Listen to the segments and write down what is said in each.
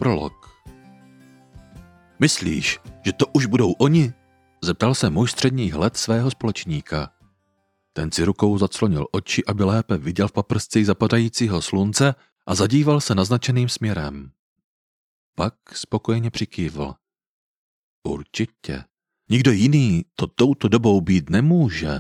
Prolog. Myslíš, že to už budou oni? Zeptal se muž středních let svého společníka. Ten si rukou zaclonil oči, aby lépe viděl v paprscích zapadajícího slunce a zadíval se naznačeným směrem. Pak spokojeně přikývl. Určitě. Nikdo jiný to touto dobou být nemůže.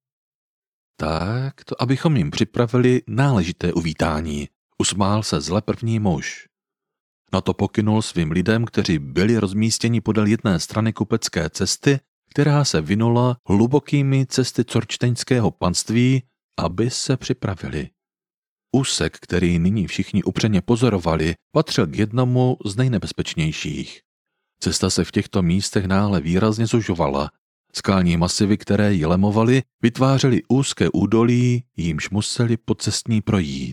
Tak to, abychom jim připravili náležité uvítání, usmál se zle první muž. Na to pokynul svým lidem, kteří byli rozmístěni podél jedné strany kupecké cesty, která se vinula hlubokými cesty corčteňského panství, aby se připravili. Úsek, který nyní všichni upřeně pozorovali, patřil k jednomu z nejnebezpečnějších. Cesta se v těchto místech náhle výrazně zužovala. Skalní masivy, které ji lemovaly, vytvářely úzké údolí, jímž museli pocestní projít.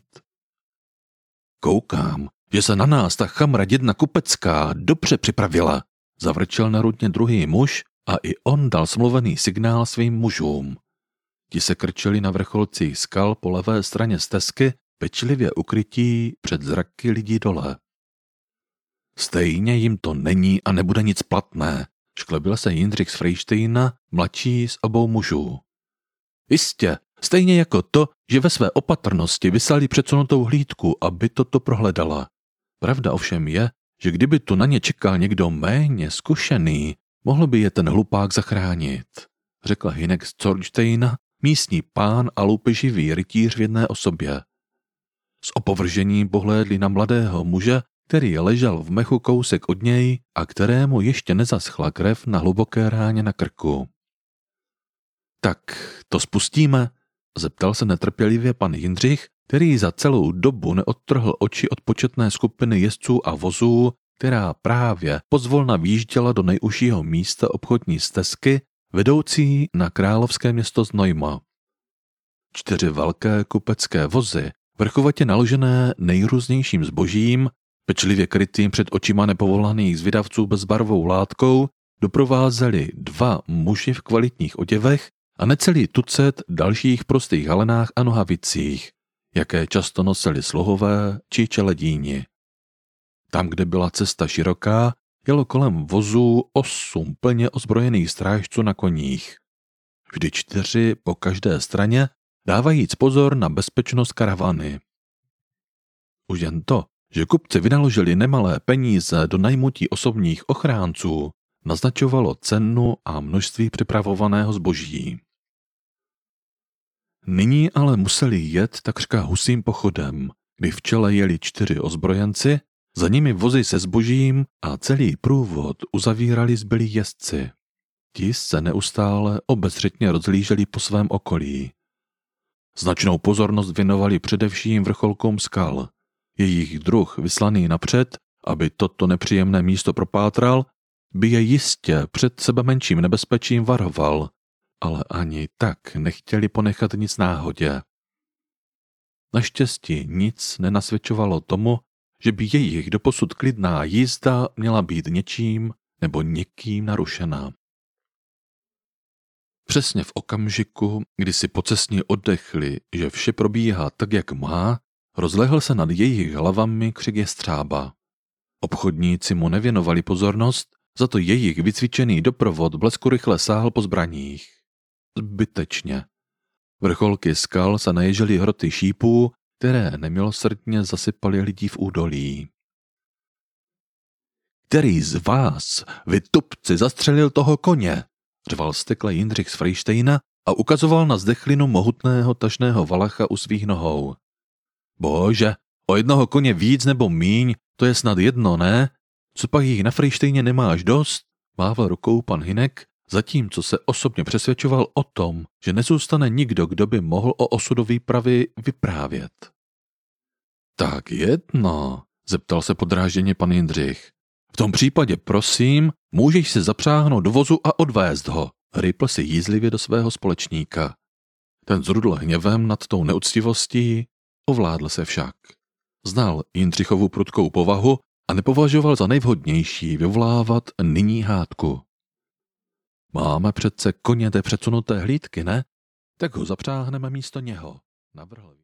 Koukám, že se na nás ta chamra dědna kupecká dobře připravila, zavrčel narudně druhý muž a i on dal smluvený signál svým mužům. Ti se krčili na vrcholcích skal po levé straně stezky, pečlivě ukrytí před zraky lidí dole. Stejně jim to není a nebude nic platné, šklebil se Jindřich z Frejštejna, mladší z obou mužů. Jistě, stejně jako to, že ve své opatrnosti vyslali předsunutou hlídku, aby toto prohledala. Pravda ovšem je, že kdyby tu na ně čekal někdo méně zkušený, mohl by je ten hlupák zachránit, řekl Hynek z Corčtejna, místní pán a loupeživý rytíř v jedné osobě. S opovržením pohlédli na mladého muže, který ležel v mechu kousek od něj a kterému ještě nezaschla krev na hluboké ráně na krku. Tak, to spustíme, zeptal se netrpělivě pan Jindřich, který za celou dobu neodtrhl oči od početné skupiny jezdců a vozů, která právě pozvolna výjížděla do nejužšího místa obchodní stezky, vedoucí na královské město Znojmo. 4 velké kupecké vozy, vrchovatě naložené nejrůznějším zbožím, pečlivě krytým před očima nepovolaných zvědavců bezbarvou látkou, doprovázeli 2 muži v kvalitních oděvech a necelý tucet dalších prostých halenách a nohavicích, jaké často nosili sluhové či čeledíni. Tam, kde byla cesta široká, jelo kolem vozů 8 plně ozbrojených strážců na koních. Vždy 4 po každé straně, dávajíc pozor na bezpečnost karavany. Už jen to, že kupci vynaložili nemalé peníze do najmutí osobních ochránců, naznačovalo cenu a množství připravovaného zboží. Nyní ale museli jet takřka husím pochodem, kdy v čele jeli 4 ozbrojenci, za nimi vozy se zbožím a celý průvod uzavírali zbylí jezdci. Ti se neustále obezřetně rozhlíželi po svém okolí. Značnou pozornost věnovali především vrcholkům skal. Jejich druh vyslaný napřed, aby toto nepříjemné místo propátral, by je jistě před sebemenším nebezpečím varoval, ale ani tak nechtěli ponechat nic náhodě. Naštěstí nic nenasvědčovalo tomu, že by jejich doposud klidná jízda měla být něčím nebo někým narušena. Přesně v okamžiku, kdy si pocestní oddechli, že vše probíhá tak, jak má, rozlehl se nad jejich hlavami křik jestřába. Obchodníci mu nevěnovali pozornost, za to jejich vycvičený doprovod bleskurychle sáhl po zbraních. Zbytečně. Vrcholky skal se naježily hroty šípů, které nemilosrdně zasypaly lidí v údolí. Který z vás, vy tupci, zastřelil toho koně? Řval stekle Jindřich z Frejštejna a ukazoval na zdechlinu mohutného tažného valacha u svých nohou. Bože, o jednoho koně víc nebo míň, to je snad jedno, ne? Copak jich na Frejštejně nemáš dost? Mával rukou pan Hynek, zatímco se osobně přesvědčoval o tom, že nezůstane nikdo, kdo by mohl o osudu výpravy vyprávět. Tak jedno, zeptal se podrážděně pan Jindřich. V tom případě, prosím, můžeš se zapřáhnout do vozu a odvést ho, rýpl si jízlivě do svého společníka. Ten zrudl hněvem nad tou neúctivostí, ovládl se však. Znal Jindřichovu prudkou povahu a nepovažoval za nejvhodnější vyvolávat nyní hádku. Máme přece koně té předsunuté hlídky, ne? Tak ho zapřáhneme místo něho, navrhl.